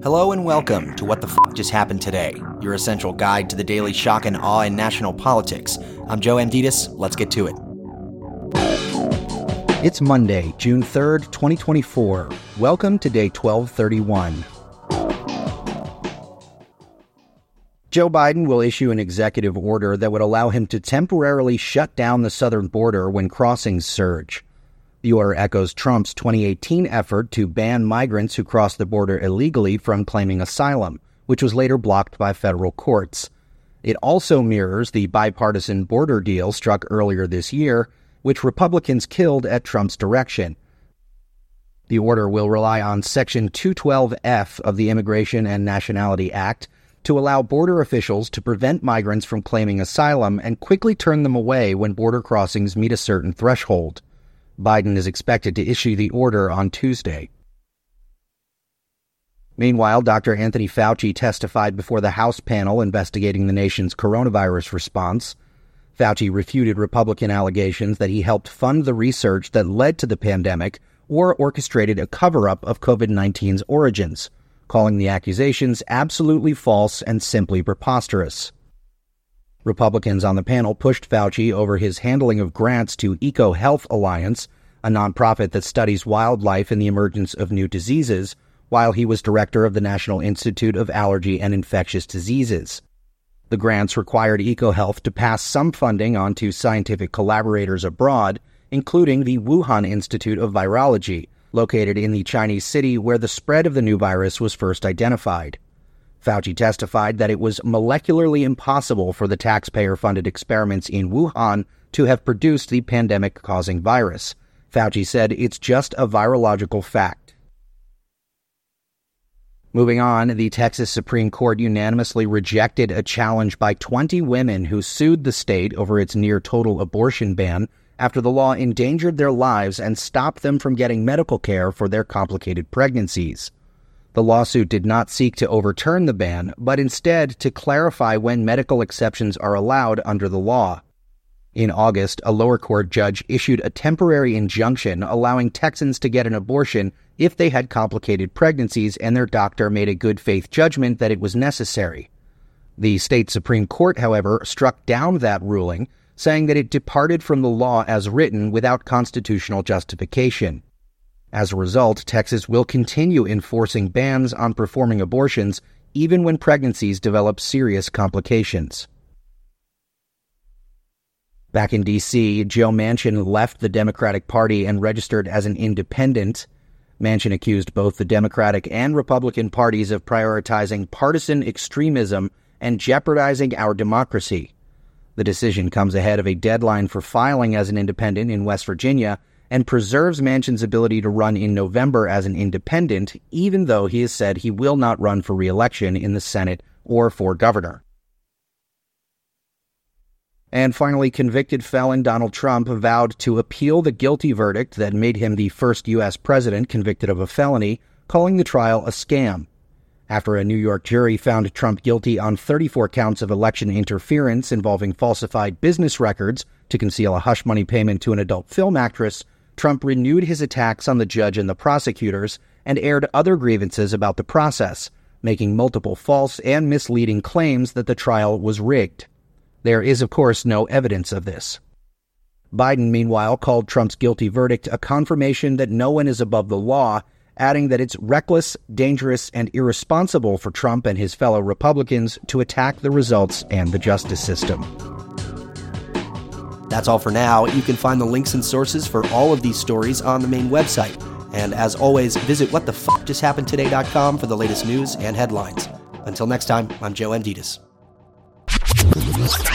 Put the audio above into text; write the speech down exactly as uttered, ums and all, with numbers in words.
Hello and welcome to What the F*** Just Happened Today, your essential guide to the daily shock and awe in national politics. I'm Joe Amditis. Let's get to it. It's Monday, June third, twenty twenty-four. Welcome to day twelve thirty-one. Joe Biden will issue an executive order that would allow him to temporarily shut down the southern border when crossings surge. The order echoes Trump's twenty eighteen effort to ban migrants who cross the border illegally from claiming asylum, which was later blocked by federal courts. It also mirrors the bipartisan border deal struck earlier this year, which Republicans killed at Trump's direction. The order will rely on Section two twelve F of the Immigration and Nationality Act to allow border officials to prevent migrants from claiming asylum and quickly turn them away when border crossings meet a certain threshold. Biden is expected to issue the order on Tuesday. Meanwhile, Doctor Anthony Fauci testified before the House panel investigating the nation's coronavirus response. Fauci refuted Republican allegations that he helped fund the research that led to the pandemic or orchestrated a cover-up of COVID nineteen's origins, calling the accusations absolutely false and simply preposterous. Republicans on the panel pushed Fauci over his handling of grants to EcoHealth Alliance, a nonprofit that studies wildlife and the emergence of new diseases, while he was director of the National Institute of Allergy and Infectious Diseases. The grants required EcoHealth to pass some funding on to scientific collaborators abroad, including the Wuhan Institute of Virology, located in the Chinese city where the spread of the new virus was first identified. Fauci testified that it was molecularly impossible for the taxpayer-funded experiments in Wuhan to have produced the pandemic-causing virus. Fauci said it's just a virological fact. Moving on, the Texas Supreme Court unanimously rejected a challenge by twenty women who sued the state over its near-total abortion ban after the law endangered their lives and stopped them from getting medical care for their complicated pregnancies. The lawsuit did not seek to overturn the ban, but instead to clarify when medical exceptions are allowed under the law. In August, a lower court judge issued a temporary injunction allowing Texans to get an abortion if they had complicated pregnancies and their doctor made a good faith judgment that it was necessary. The state Supreme Court, however, struck down that ruling, saying that it departed from the law as written without constitutional justification. As a result, Texas will continue enforcing bans on performing abortions even when pregnancies develop serious complications. Back in D C, Joe Manchin left the Democratic Party and registered as an independent. Manchin accused both the Democratic and Republican parties of prioritizing partisan extremism and jeopardizing our democracy. The decision comes ahead of a deadline for filing as an independent in West Virginia and preserves Manchin's ability to run in November as an independent, even though he has said he will not run for re-election in the Senate or for governor. And finally, convicted felon Donald Trump vowed to appeal the guilty verdict that made him the first U S president convicted of a felony, calling the trial a scam. After a New York jury found Trump guilty on thirty-four counts of election interference involving falsified business records to conceal a hush money payment to an adult film actress, Trump renewed his attacks on the judge and the prosecutors and aired other grievances about the process, making multiple false and misleading claims that the trial was rigged. There is, of course, no evidence of this. Biden, meanwhile, called Trump's guilty verdict a confirmation that no one is above the law, adding that it's reckless, dangerous, and irresponsible for Trump and his fellow Republicans to attack the results and the justice system. That's all for now. You can find the links and sources for all of these stories on the main website. And as always, visit what the fuck just happened today dot com for the latest news and headlines. Until next time, I'm Joe Amditis.